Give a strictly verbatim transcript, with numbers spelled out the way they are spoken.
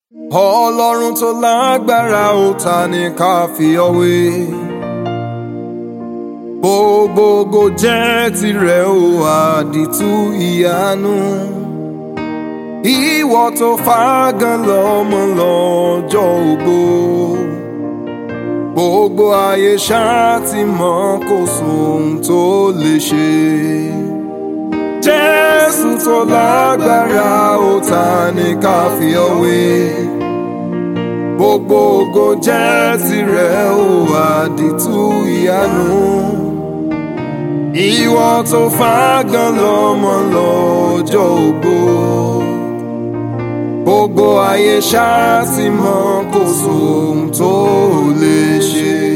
Ọlọ́run tó lágbára ó ta ni ká fi ọ́ wé. Gbogbo ògo jẹ́ tirẹ̀ ó àdìtú ìyanu. Ìwọ tó fagán lọ́mọ lọ́jọ́ ògbó. Gbogbo ayé ṣáá ti mọ̀ kò sóhun tó lè ṣe. Jésù tó lágbára ó ta ni ká fi ọ́ wé. Gbogbo ògo jẹ́ tirẹ̀ ó àdìtú ìyanu. Ìwọ tó fagán lọ́mọ lọ́jọ́ ògbó. Gbogbo ayé ṣáá ti mọ̀ kò sóhun tó lè ṣe.